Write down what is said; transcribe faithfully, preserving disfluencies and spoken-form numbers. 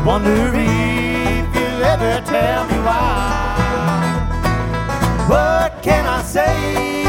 Wonder if you'll ever tell me why. What can I say?